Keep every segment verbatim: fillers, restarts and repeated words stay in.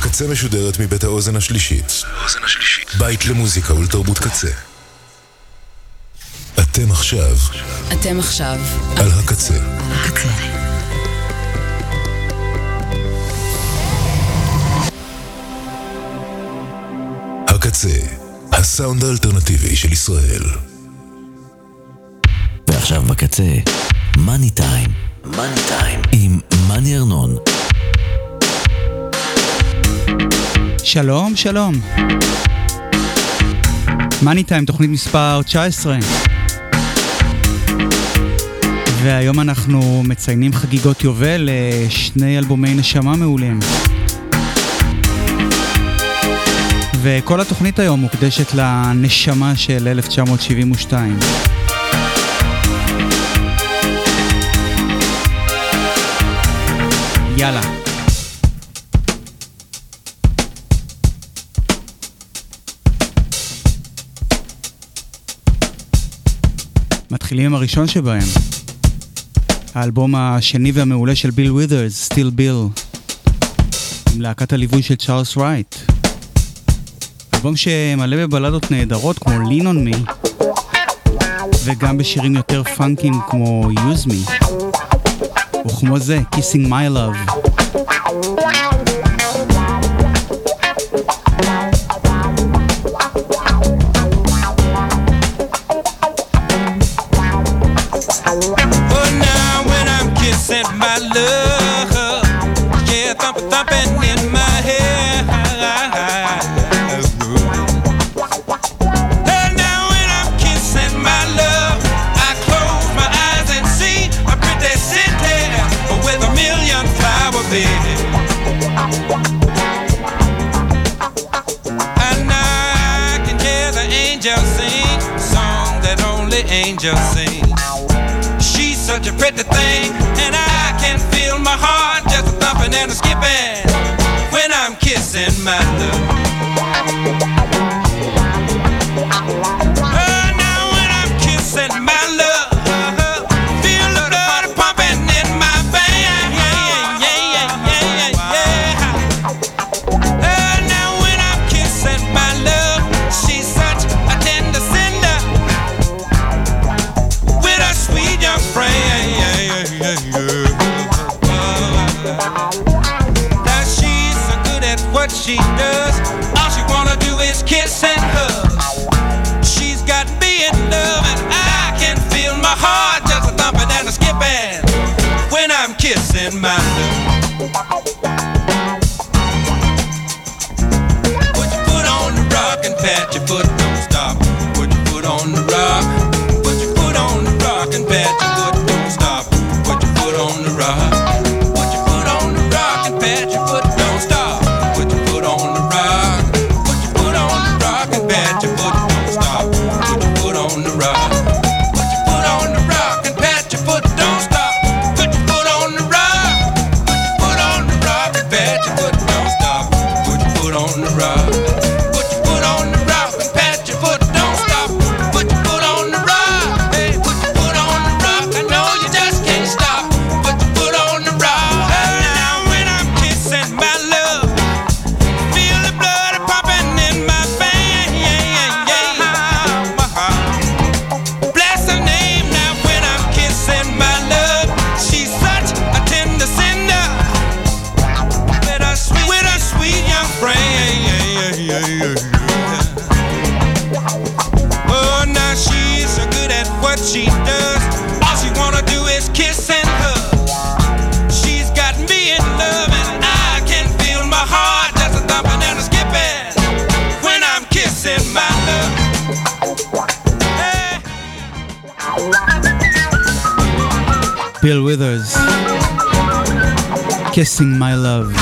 הקצה משודרת מבית האוזן השלישית. בית למוזיקה ולתרבות קצה. אתם עכשיו. אתם עכשיו. על הקצה. הקצה. הקצה, הסאונד האלטרנטיבי של ישראל. ועכשיו בקצה, מאני טיים. מאני טיים. עם מאני ארנון. שלום, שלום. מאני טיים, תוכנית מספר תשע עשרה. והיום אנחנו מציינים חגיגות יובל לשני אלבומי נשמה מעולים. וכל התוכנית היום מוקדשת לנשמה של אלף תשע מאות שבעים ושתיים. יאללה. מתחילים עם הראשון שבהם. האלבום השני והמעולה של ביל ווית'רס, Still Bill, עם להקת הליווי של צ'ארלס רייט. אלבום שמלא בבלדות נהדרות כמו Lean on Me, וגם בשירים יותר פאנקים כמו Use Me, וכמו זה, Kissing My Love. Angels sing. She's such a pretty thing, and I can feel my heart just thumping and skipping when I'm kissing my love. Oh, now when I'm kissing my love, feel the blood pumping in my veins. Yeah, yeah, yeah, yeah, yeah. Oh, now when I'm kissing my love, she's such a tender cinder. Sweet young friend, yeah, yeah, yeah, yeah. Now she's so good at what she does. All she wanna do is kiss and hug. She's got me in love, and I can feel my heart just a thumping and a skipping when I'm kissing my love. Put your foot on the rock and pat your foot, don't stop. Put your foot on the rock. And pat your foot, don't stop. Put your foot on the rock. Put your foot on the rock and pat your foot, don't stop. Put your foot on the rock. Put your foot on the rock and pat your foot, don't stop. Put your foot on the rock. Put your foot on the rock and pat your foot, don't stop. Put your foot on the rock. Put your foot on the rock and pat your foot, don't stop. Put your foot on the rock. Put your foot on the rock and pat your foot, don't stop. Put your foot on the rock. Oh, now she's so good at what she does. All she wanna do is kiss and hug. She's got me in love, and I can feel my heart just a thumping and a skipping when I'm kissing my love. Hey. Bill Withers, Kissing My Love.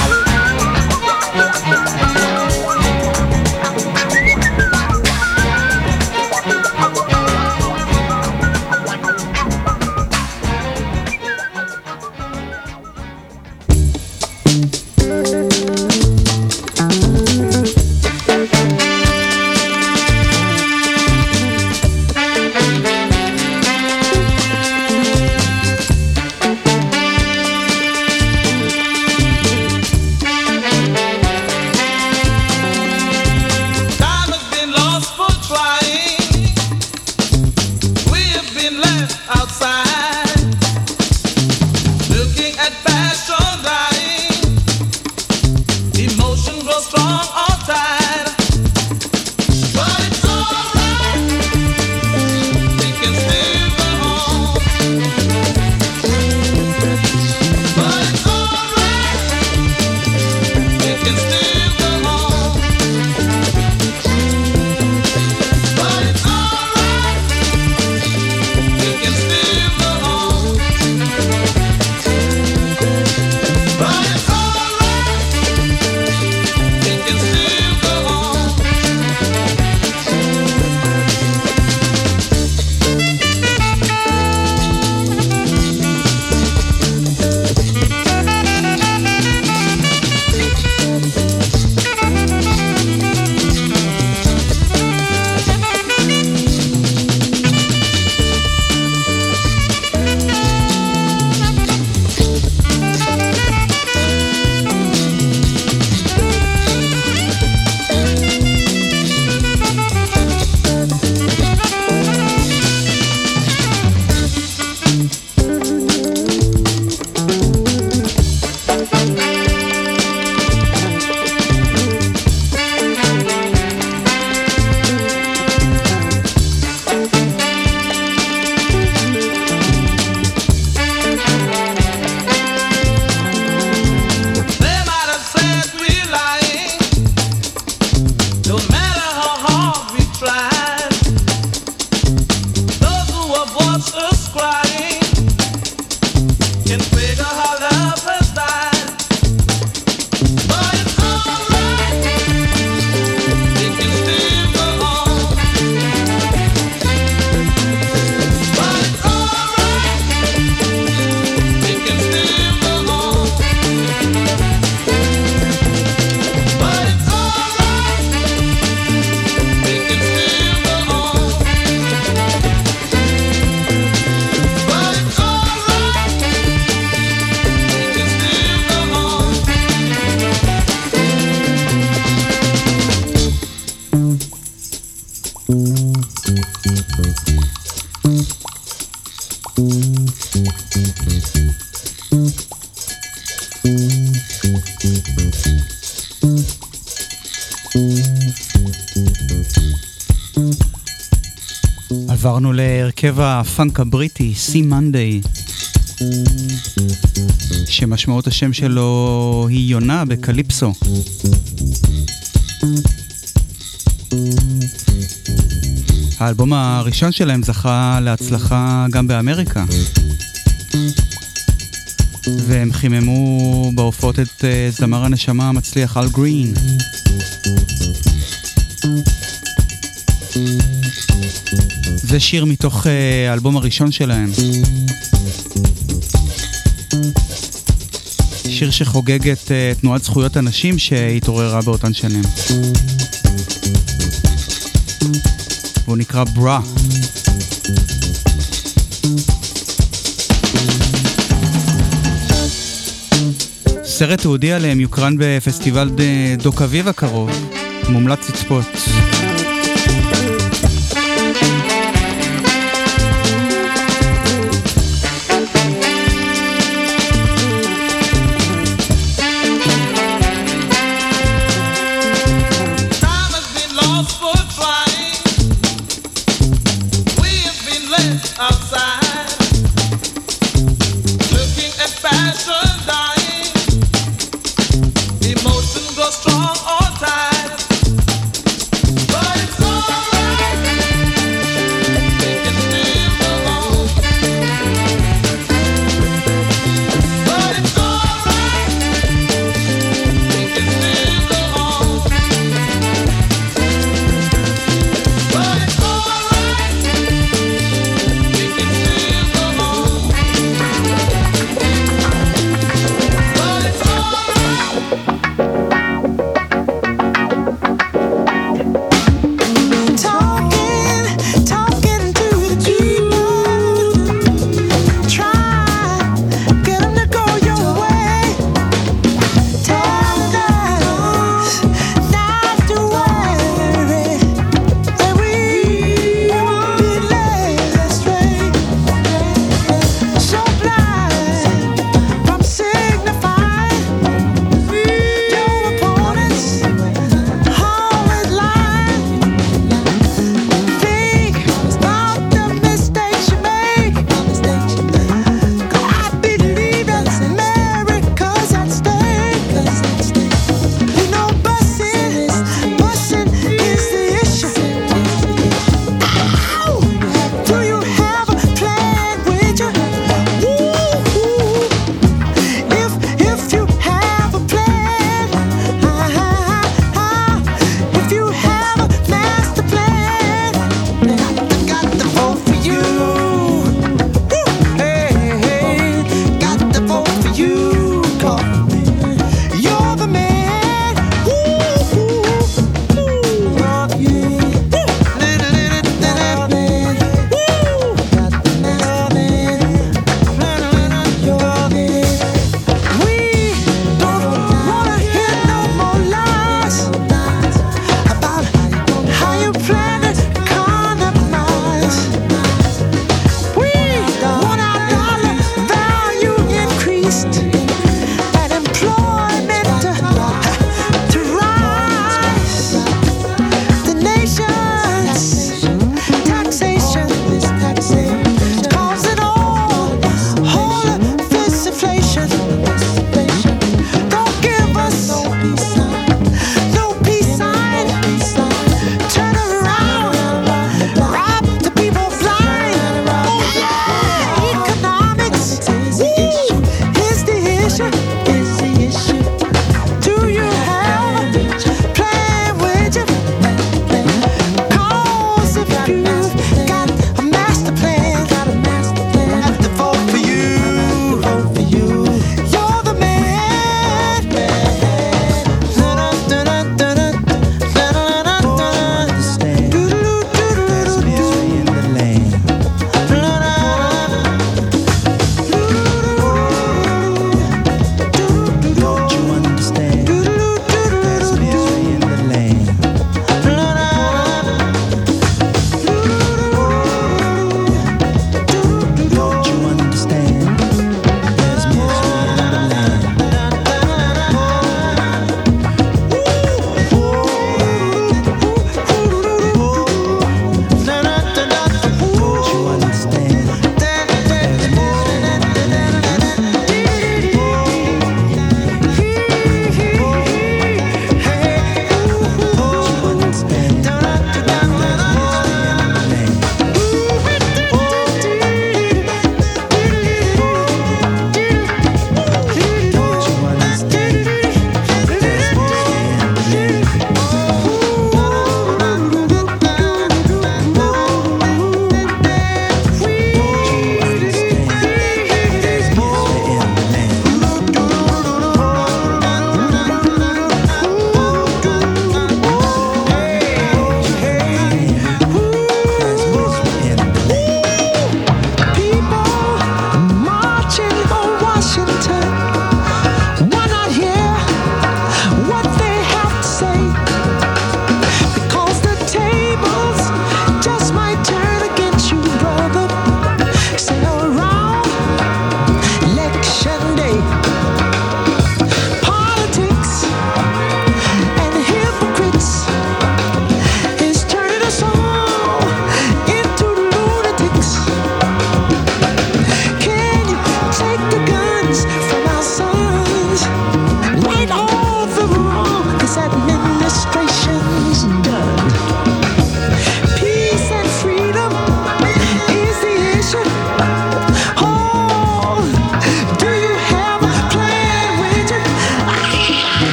עברנו להרכב הפאנק הבריטי, סי מנדיי, שמשמעות השם שלו היא יונה בקליפסו. האלבום הראשון שלהם זכה להצלחה גם באמריקה, והם חיממו בהופעות את זמר הנשמה המצליח אל גרין. זה שיר מתוך האלבום הראשון שלהם, שיר שחוגג את תנועת זכויות הנשים שהתעוררה באותן שנים. הוא נקרא ברה. סרט תיעודי עליהם יוקרן בפסטיבל דוק אביב הקרוב, מומלץ לצפות. Strong or tight,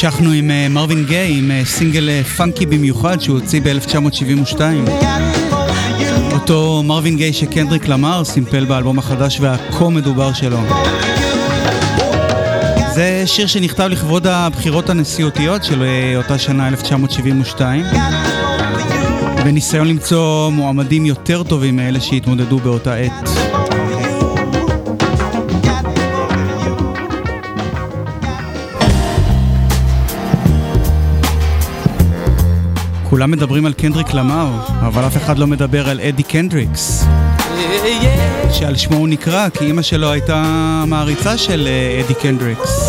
המשכנו עם מרווין גיי, עם סינגל פאנקי במיוחד שהוא הוציא ב-אלף תשע מאות שבעים ושתיים. אותו מרווין גיי שקנדריק למר סימפל באלבום החדש והכה מדובר שלו. זה שיר שנכתב לכבוד הבחירות הנשיאותיות של אותה שנה אלף תשע מאות שבעים ושתיים, בניסיון למצוא מועמדים יותר טובים מאלה שהתמודדו באותה עת. כולם מדברים על קנדריק למר, אבל אף אחד לא מדבר על אדי קנדריקס, שעל שמו הוא נקרא כי אמא שלו הייתה מעריצה של אדי קנדריקס.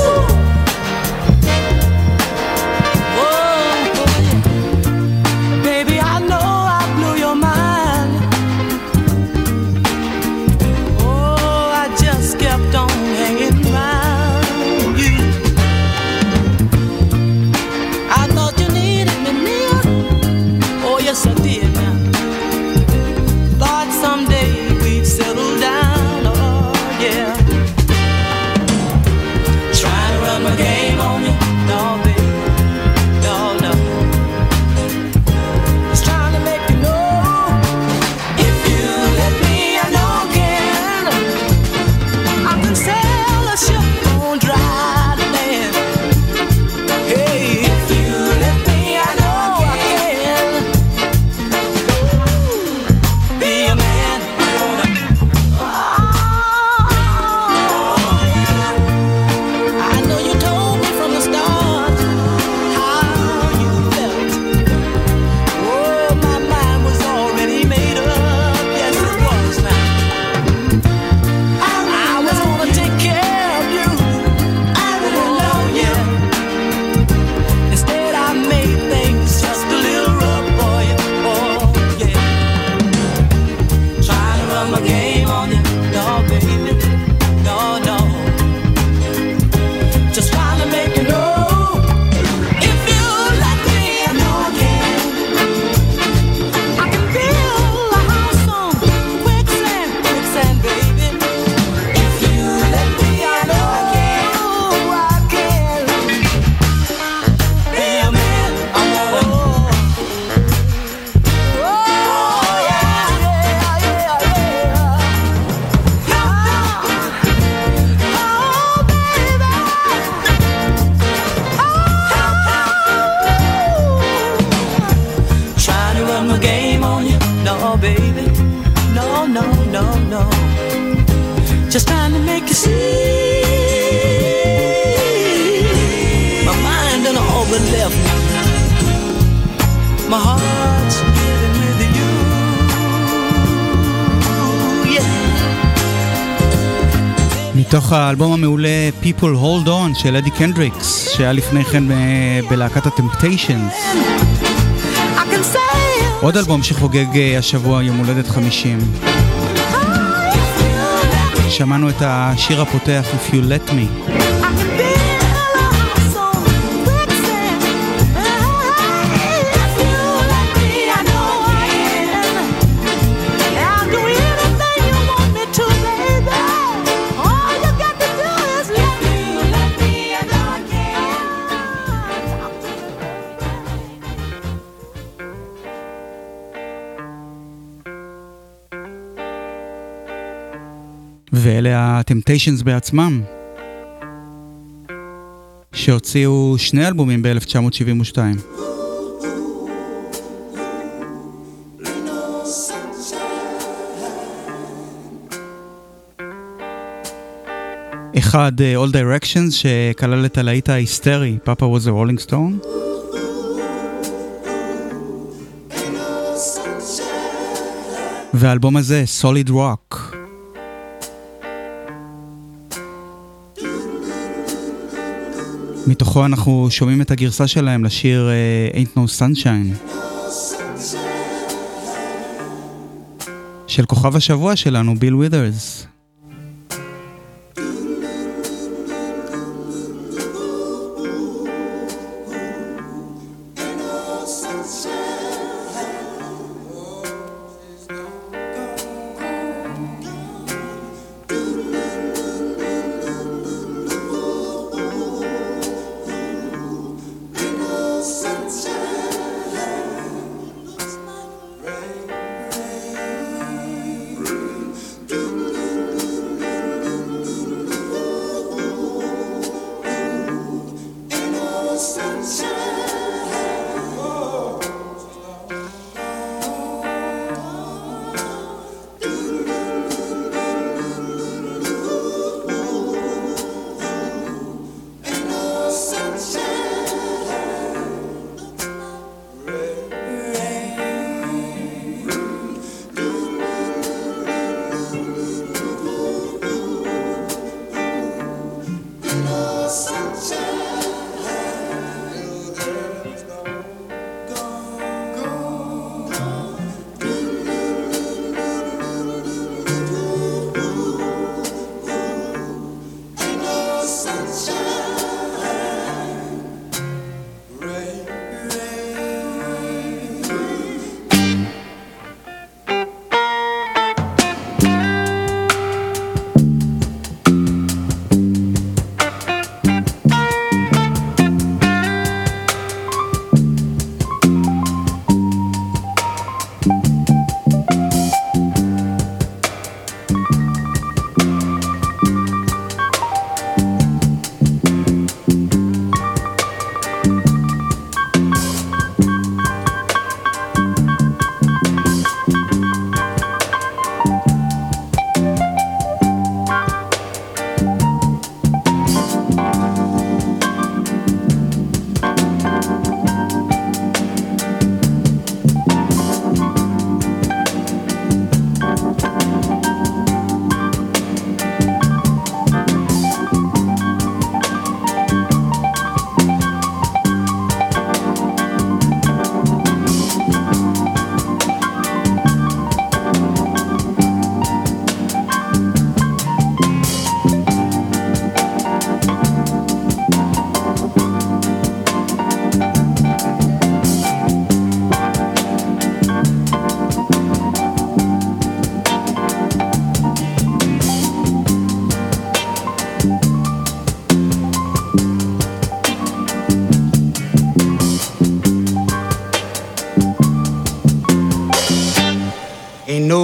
מתוך האלבום המעולה People Hold On של אדי קנדריקס, שהיה לפני כן בלהקת ה-Temptations. עוד אלבום שחוגג השבוע יום הולדת חמישים. שמענו את השיר הפותח If You Let Me. ואלה ה-Temptations בעצמם, שהוציאו שני אלבומים ב-אלף תשע מאות שבעים ושתיים. אחד, All Directions, שכלל את הלהיט ההיסטרי, Papa was a Rolling Stone. והאלבום הזה, Solid Rock. מתוכו אנחנו שומעים את הגרסה שלהם לשיר uh, Ain't No Sunshine של כוכב השבוע שלנו, ביל ווית'רס.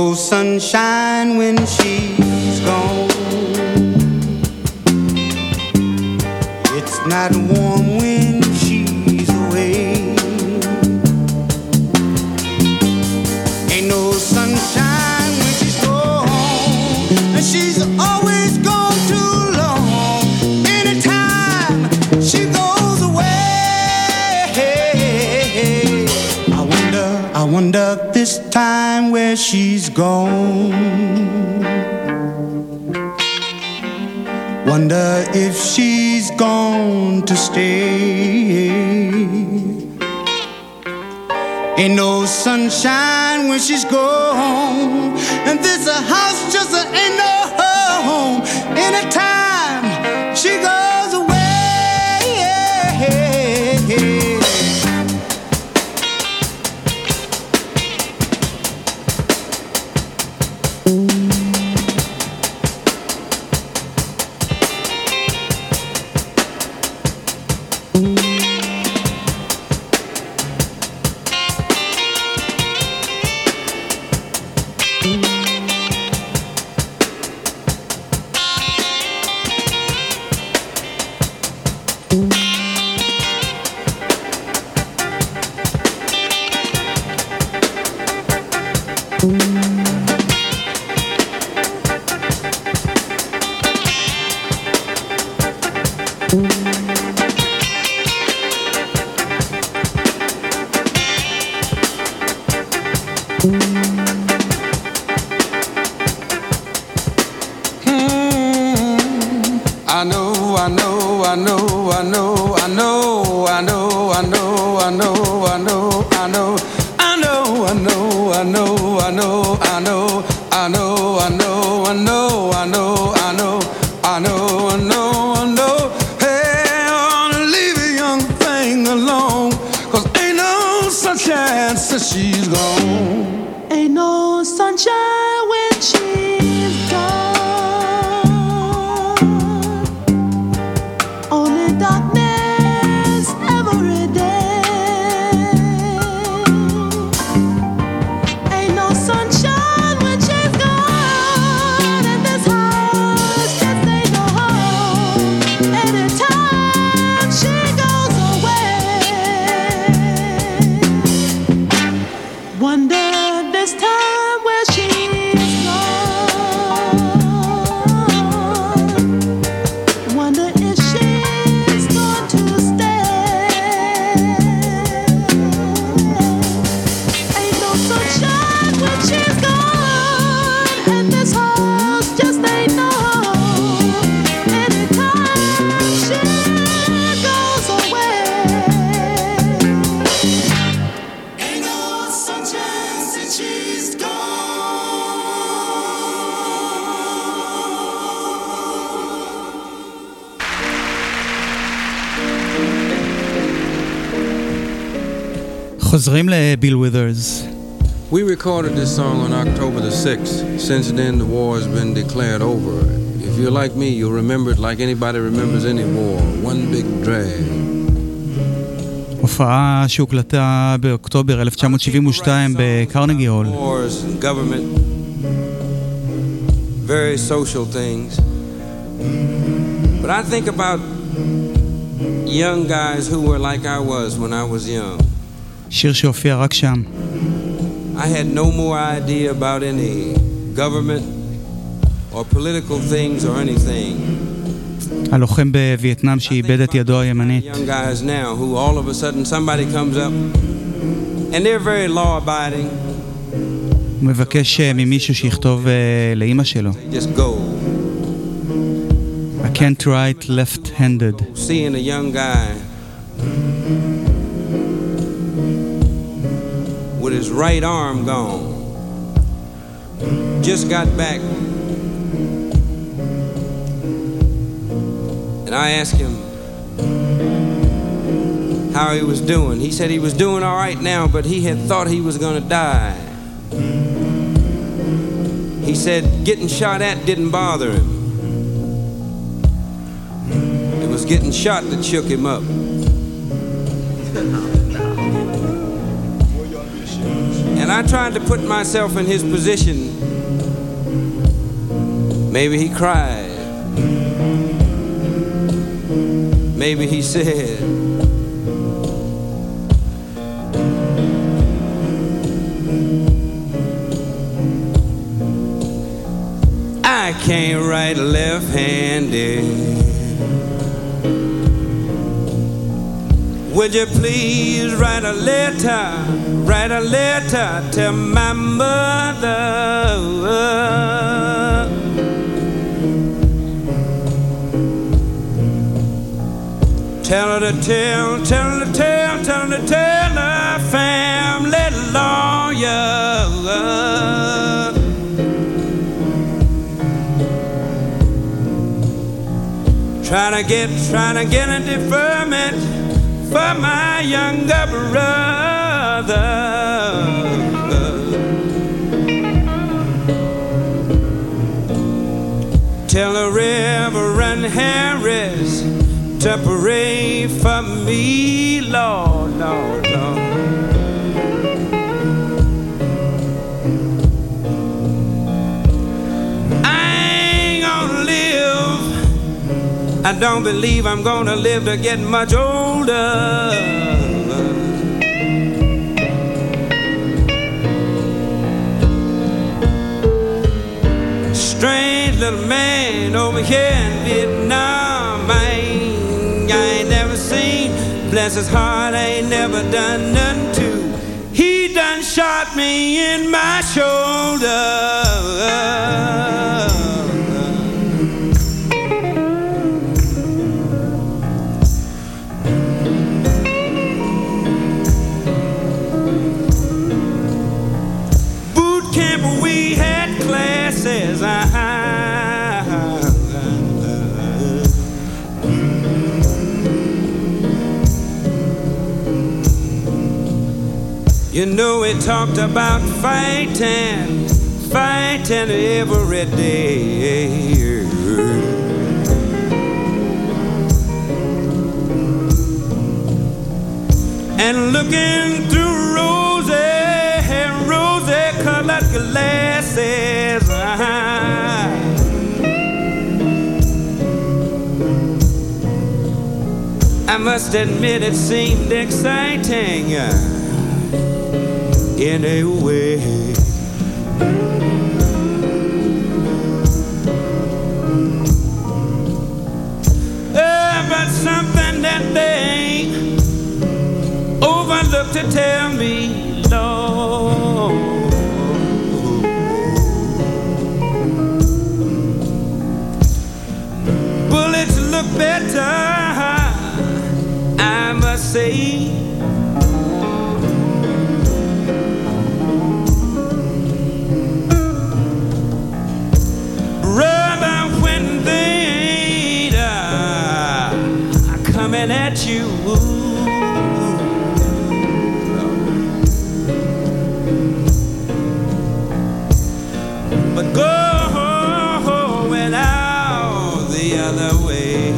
sunshine when she's gone. It's not warm when she's away. Ain't no sunshine when she's gone, and she's always gone too long. Anytime she goes away, I wonder, I wonder this time where she's gone. Wonder if she's gone to stay. Ain't no sunshine when she's gone, and this a house just a ain't no home. Anytime she goes away. חוזרים לביל ווית'רס. We recorded this song on October the sixth. Since then, the war has been declared over. If you're like me, you'll remember it like anybody remembers any war. One big drag. הופעה שהוקלטה באוקטובר אלף תשע מאות שבעים ושתיים בקרנגי הול. Wars, government, very social things. But I think about young guys who were like I was when I was young. שיר שהופיע רק שם. I had no more idea about any government or political things or anything. הלוחם בווייטנאם שאיבד את ידו הימנית. Young guys now who all of a sudden somebody comes up and they're very law abiding. הוא מבקש ממישהו שיכתוב לאמא שלו. They just go. I can't write left-handed. Seeing a young guy with his right arm gone, just got back, and I asked him how he was doing. He said he was doing all right now, but he had thought he was going to die. He said getting shot at didn't bother him. It was getting shot that shook him up. And And I tried to put myself in his position. Maybe he cried. Maybe he said, I can't write left-handed. Would you please write a letter, write a letter to my mother? Tell her to tell, tell her to tell, tell her to tell her family lawyer. Trying to get, trying to get a deferment for my younger brother. Tell the Reverend Harris to pray for me, Lord, Lord, Lord. I don't believe I'm gonna live to get much older. Strange little man over here in Vietnam, I ain't, I ain't never seen. Bless his heart, I ain't never done nothing to. He done shot me in my shoulder. Says I, you know, we talked about fighting, fighting every day. And looking through rosy, rosy-colored glasses, I must admit it seemed exciting in a way. Uh, but something that they overlooked to tell me, Lord. Bullets look better, I must say. Rather when they ain't uh, coming at you. But going out the other way.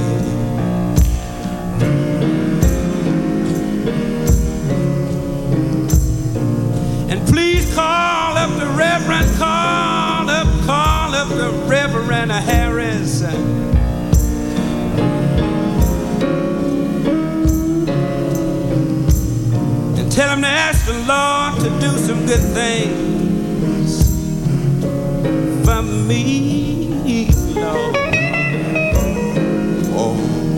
And please call up the Reverend, call up, call up the Reverend Harris. And tell him to ask the Lord to do some good things for me, Lord. Oh.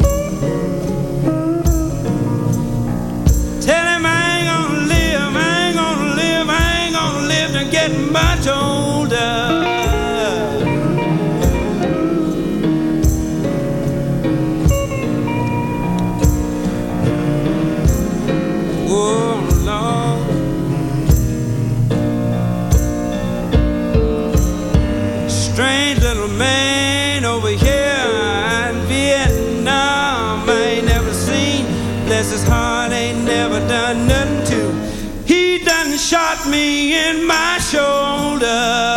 Tell him I ain't gonna live, I ain't gonna live, I ain't gonna live to get much older. Oh, Lord. Strange little man over here in Vietnam, I ain't never seen. Bless his heart, ain't never done nothing to. He done shot me in my shoulder.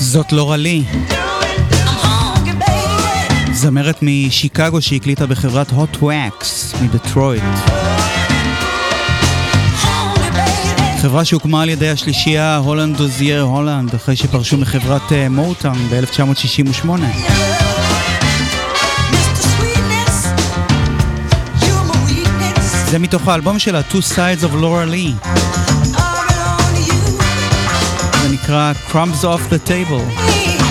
זאת לורה לי, זמרת משיקגו שהקליטה בחברת Hot Wax מדטרויט, חברה שהוקמה על ידי השלישייה הולנד דוזייר הולנד אחרי שפרשו מחברת מוטאון ב-אלף תשע מאות שישים ושמונה. זה מתוך האלבום שלה Two Sides of Laura Lee, זה נקרא Crumbs Off the Table.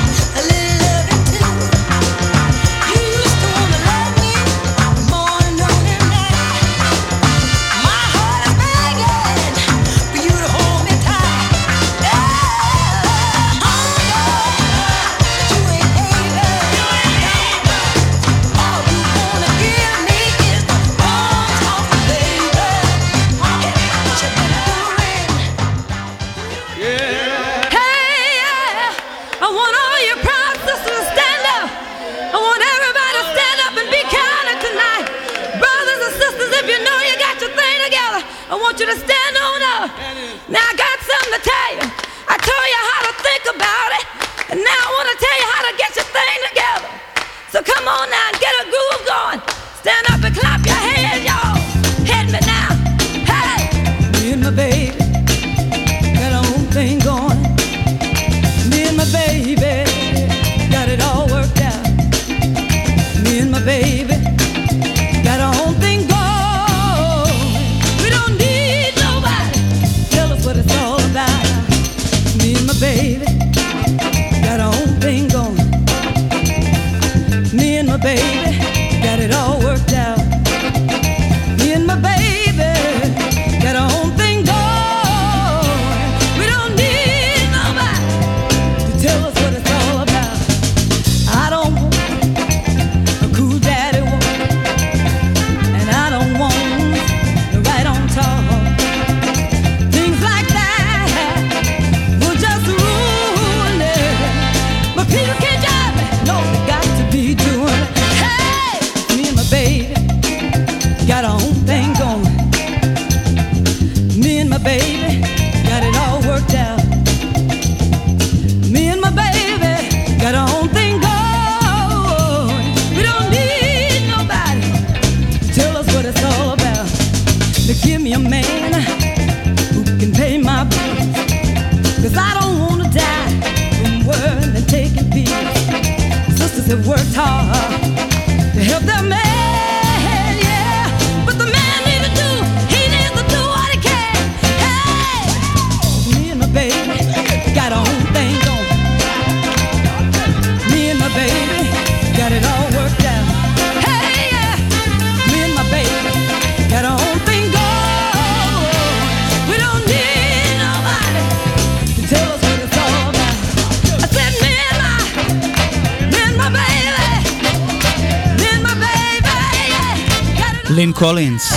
לין קולינס,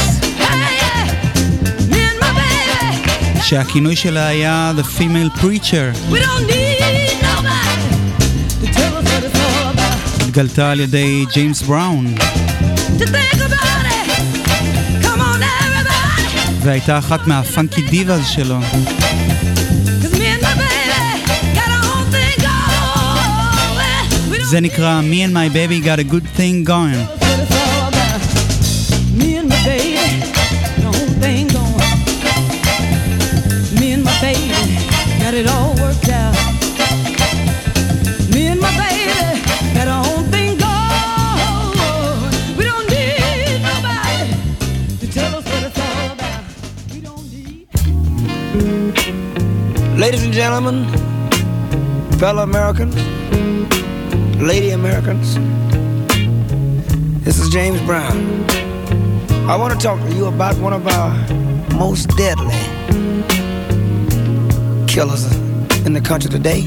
שהכינוי שלה היה The Female Preacher, התגלתה על ידי ג'יימס בראון והייתה אחת מהפאנקי דיבאז שלו. זה נקרא Me and my baby got a good thing going. Got it all worked out. Me and my baby got our own thing going. We don't need nobody to tell us what it's all about. We don't need. Ladies and gentlemen, fellow Americans, lady Americans, this is James Brown. I want to talk to you about one of our most deadly killers in the country today.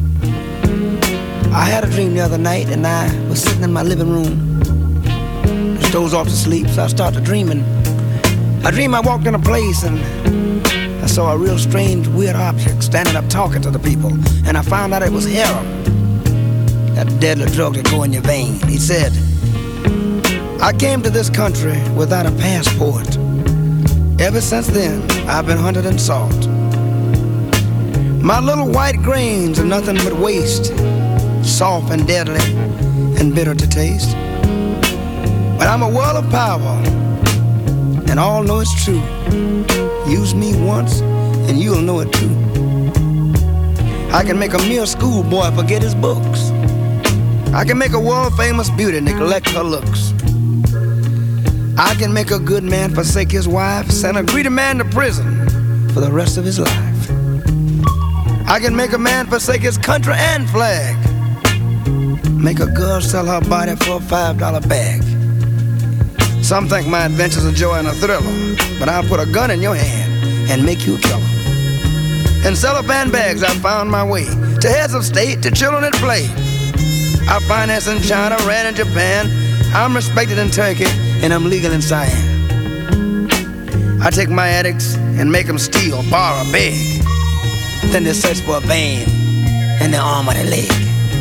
I had a dream the other night and I was sitting in my living room, just dozed off to sleep, so I started dreaming. I dreamed I walked in a place and I saw a real strange, weird object standing up talking to the people, and I found out it was heroin, that deadly drug that go in your vein. He said, I came to this country without a passport. Ever since then, I've been hunted and sought. My little white grains are nothing but waste, soft and deadly and bitter to taste. But I'm a world of power, and all know it's true. Use me once, and you'll know it too. I can make a mere schoolboy forget his books. I can make a world-famous beauty neglect her looks. I can make a good man forsake his wife, send a greedy man to prison for the rest of his life. I can make a man forsake his country and flag, make a girl sell her body for a five dollar bag. Some think my adventure's a joy and a thriller, but I'll put a gun in your hand and make you a killer. In cellophane bags I found my way to heads of state, to children at play. I finance in China, ran in Japan, I'm respected in Turkey, and I'm legal in Siam. I take my addicts and make them steal, borrow, beg. Then they search for a vein in the arm or the leg.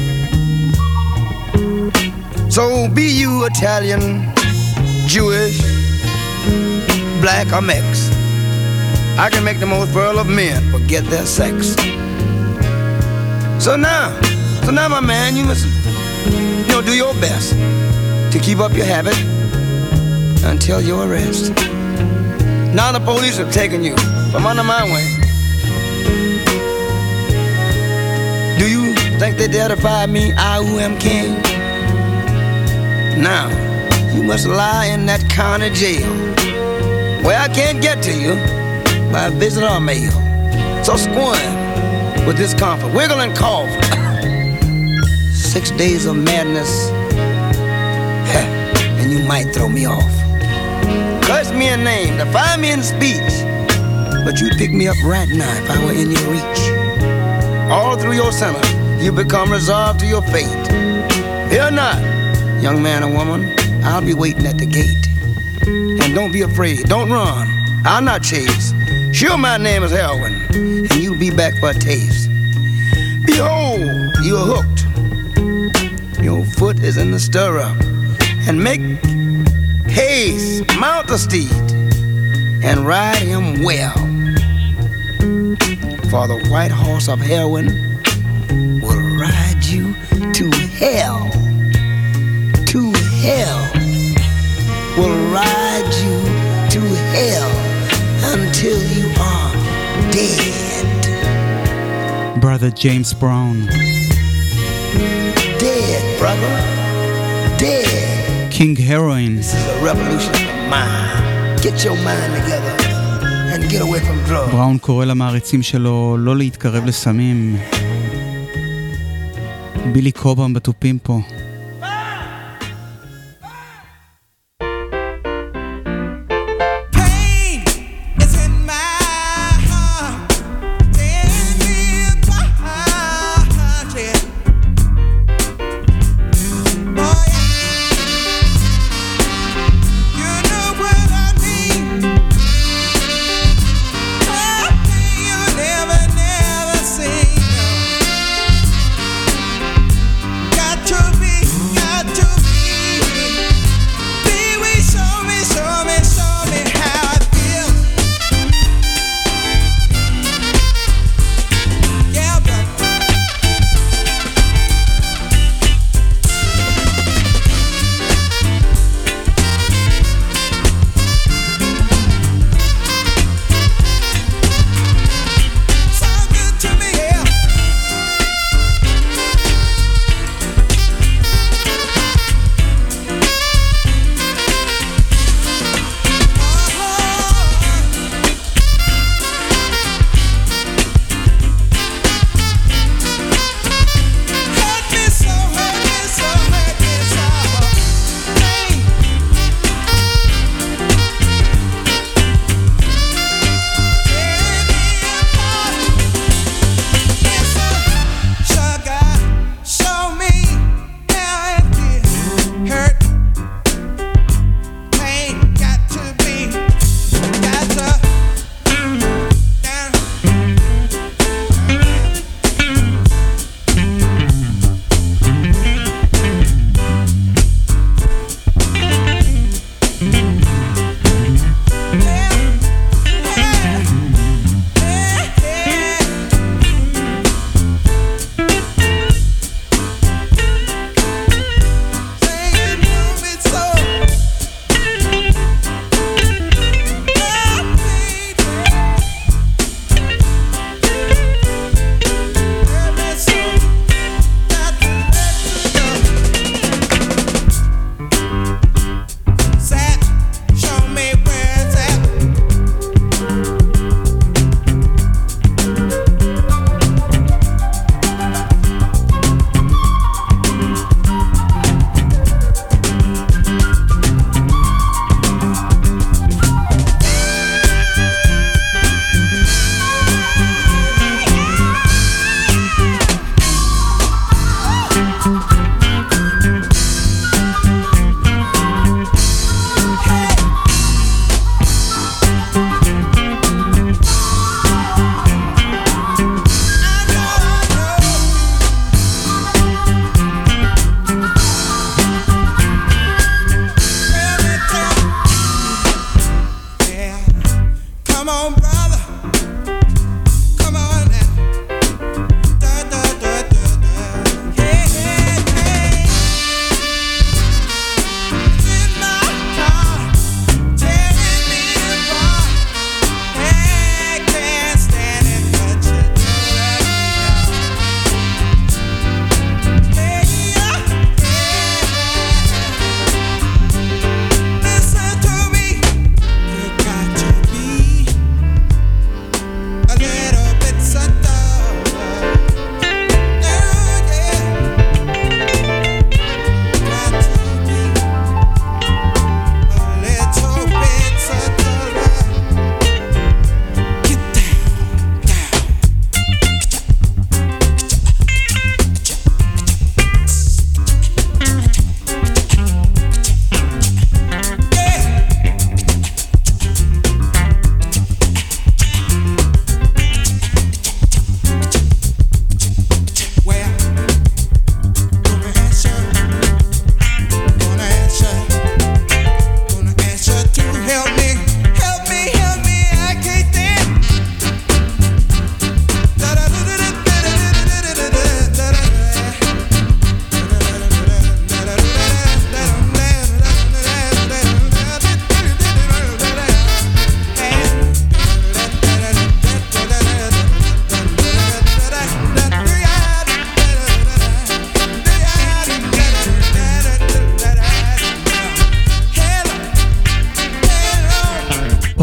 So be you Italian, Jewish, black or Mex, I can make the most virile of men forget their sex. So now, so now my man, you must, you know, do your best to keep up your habit until your arrest. Now the police have taken you from under my wing. Do you think they dare defy me, I who am king? Now, you must lie in that county jail, where I can't get to you by visit or mail. So squirm with discomfort, wiggle and cough. Six days of madness, and you might throw me off. Curse me in name, defy me in speech, but you'd pick me up right now if I were in your reach. All through your sentence, you become resolved to your fate. Fear not, young man or woman, I'll be waiting at the gate. And don't be afraid, don't run, I'll not chase. Sure, my name is heroin, and you'll be back for a taste. Behold, you're hooked. Your foot is in the stirrup, and make haste, mount the steed, and ride him well. For the white horse of heroin will ride you to hell. To hell. Will ride you to hell until you are dead. Brother James Brown. Dead, brother. Dead. King Heroin. This is a revolution of mind. Get your mind together and get away from drugs. בראון קורא למעריצים שלו לא להתקרב לסמים. בילי קובן בתופים פה. To be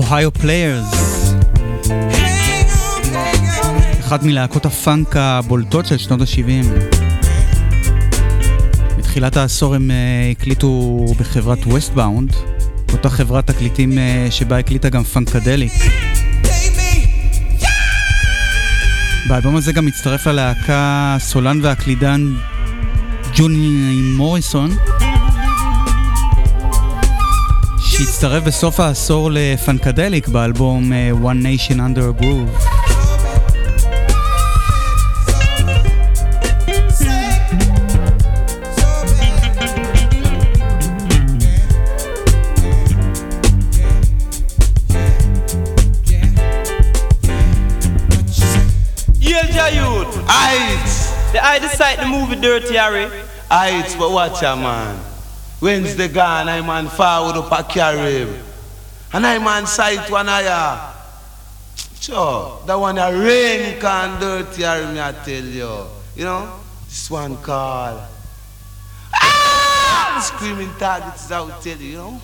אוהיו פליירס, אחת מלהקות הפאנק הבולטות של שנות ה-שבעים. בתחילת העשור הם הקליטו בחברת ווסטבאונד, אותה חברת תקליטים שבה הקליטה גם פאנקדליק. באלבום הזה גם מצטרף ללהקה סולן והקלידן ג'וני מוריסון, שהצטרף בסוף העשור לפאנקדליק באלבום One Nation Under a Groove. I decide to move it dirty, Harry. Aight, but watch ya, man. Wednesday gone, I man forward up a carib. And I man sight one aya. Sure, that one a rain can dirty, Harry, me I tell you. You know, this one call. Ah! The screaming targets is out, tell you, you know.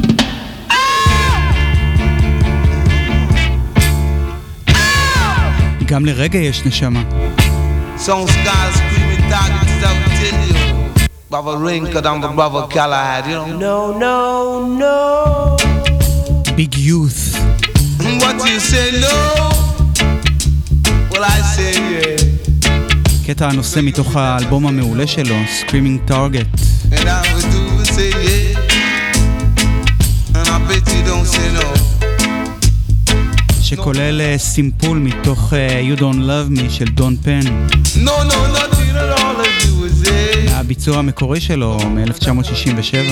גם לרגע יש נשמה. Some scars screaming targets out, tell you. Brother Rinka and brother Callahad, you know. No, no, no. Big Youth. What you say, no? Well, I say, yeah. קטע הנושא מתוך האלבום המעולה שלו, Screaming Target. And I would do say, yeah. And I bet you don't say no. שכולל סימפול מתוך You Don't Love Me של דון פן. No, no, nothing at all of you was it. הביצוע המקורי שלו מ-אלף תשע מאות שישים ושבע.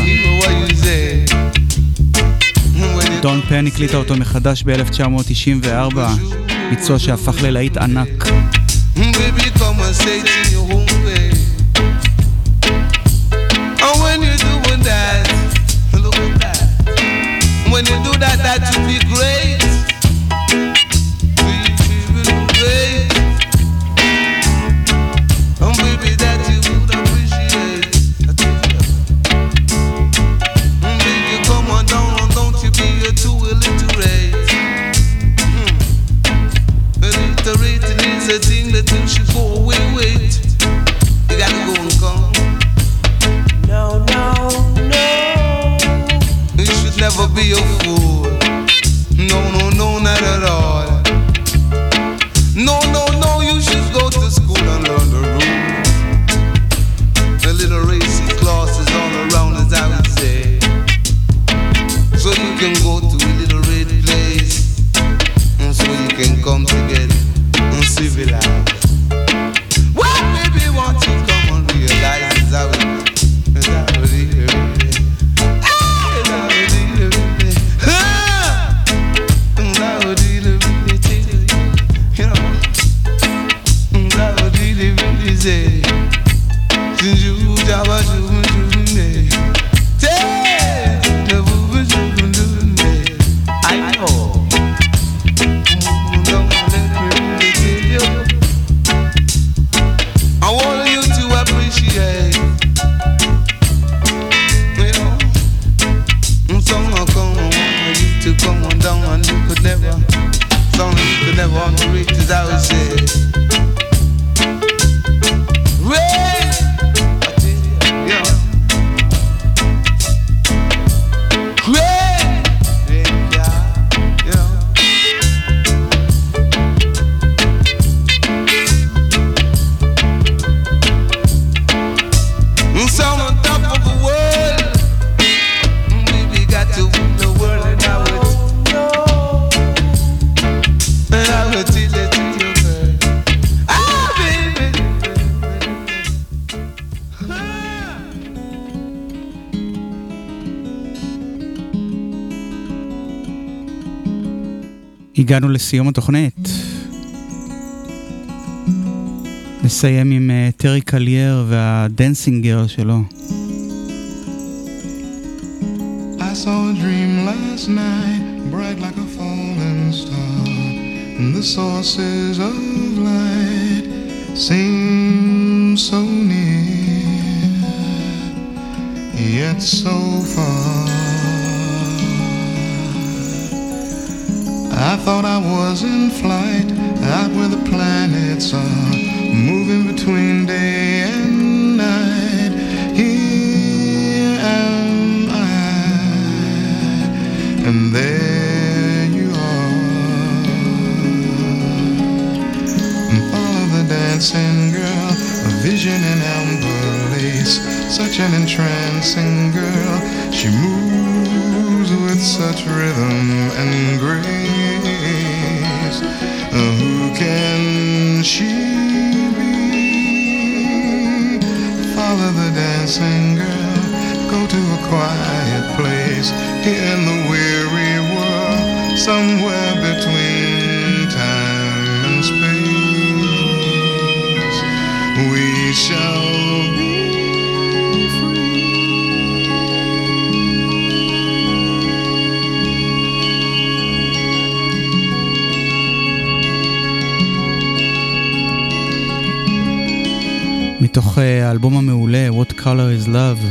דון פן הקליטה אותו מחדש ב-אלף תשע מאות תשעים וארבע, ביצוע שהפך ללהיט ענק. Baby, come and say to your home, babe. And when you're doing that, look at that. When you do that, that should be great. Be a fool. No, no, no, not at all. No, no, no, you should go to school and learn the rules. The little racy classes all around, as I would say. So you can go to a little red place, and so you can come together and civilize. Well, baby, won't you come and realize, as I would, as I would really, really. הגענו לסיום התוכנית. נסיים עם uh, טרי קלייר והדנסינגר שלו. I saw a dream last night, bright like a falling star, and the sources of light seem so near, yet so far. I thought I was in flight, out where the planets are moving between day and night. Here am I, and there you are. And follow the dancing girl, a vision in amber lace, such an entrancing girl. She moves with such rhythm and grace. Uh, who can she be? Follow the dancing girl, go to a quiet place here in the weary world, somewhere between time and space. We shall be מתוך האלבום המעולה What Color is Love,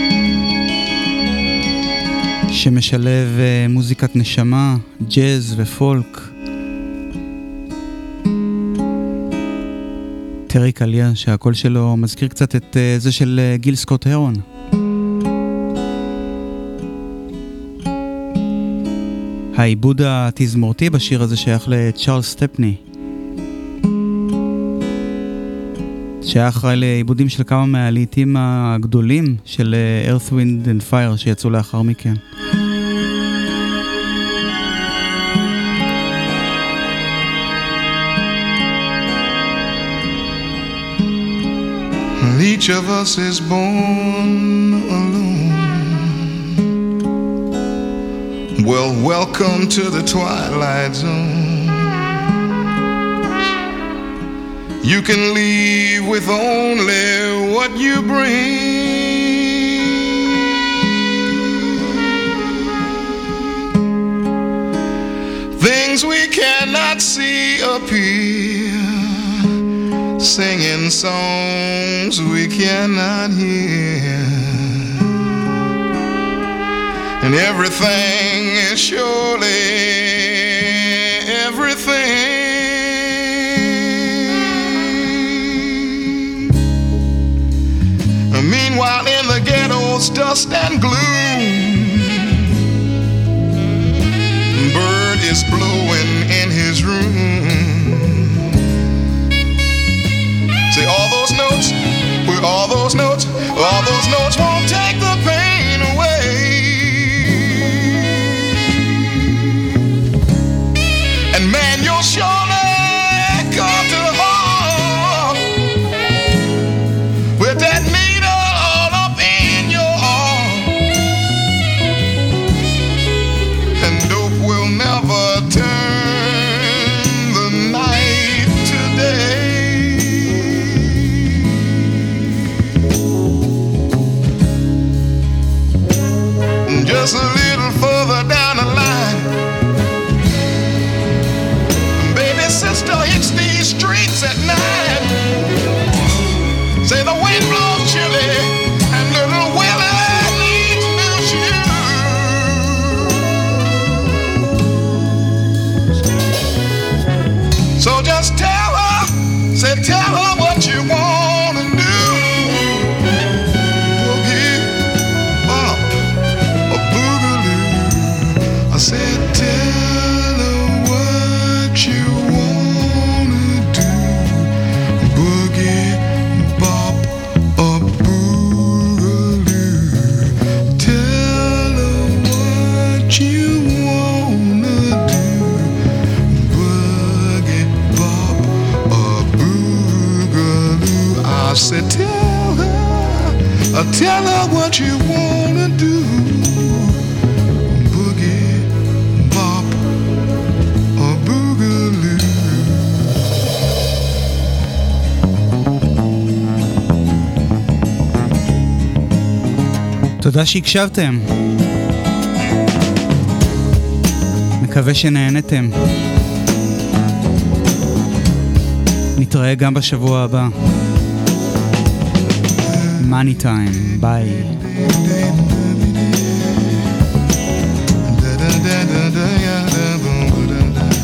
שמשלב מוזיקת נשמה, ג'אז ופולק. טרי קליה, שהקול שלו מזכיר קצת את זה של גיל סקוט הרון. העיבוד התזמורתי בשיר הזה שייך לצ'ארלס סטפני, שהיה אחראי לעיבודים של כמה מהלהיטים הגדולים של Earth, Wind and Fire שיצאו לאחר מכן. Each of us is born alone. Well, welcome to the Twilight Zone. You can leave with only what you bring. Things we cannot see appear, singing songs we cannot hear, and everything is surely everything. Meanwhile, in the ghetto's dust and gloom, bird is blowing in his room. Say all those notes, with all those notes, all those notes won't take the pain away. And man, you'll surely come to harm with that needle all up in your arm. And dope will never turn the night to day. Just a little further down the line, baby sister hits these streets at night. Say the wind blows chilly and little Willie needs new shoes. So just tell her, say tell her what you wanna do. Boogie, bop, a boogaloo. I said tell her what you wanna do. Boogie, bop, a boogaloo. Tell her what you wanna do. Boogie, bop, a boogaloo. I said tell her, uh, tell her what you wanna do. Boogie, bop, a boogaloo. תודה שהקשבתם. מקווה שנהנתם. נתראה גם בשבוע הבא. Money time. ביי. Da da da da da ya da boom da da.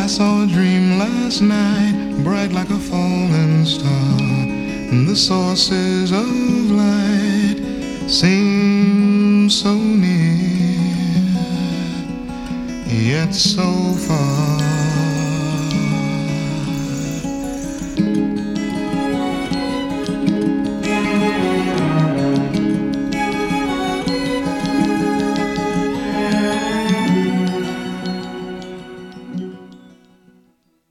I saw a dream last night, bright like a falling star, and the sources of light seem so near, yet so far.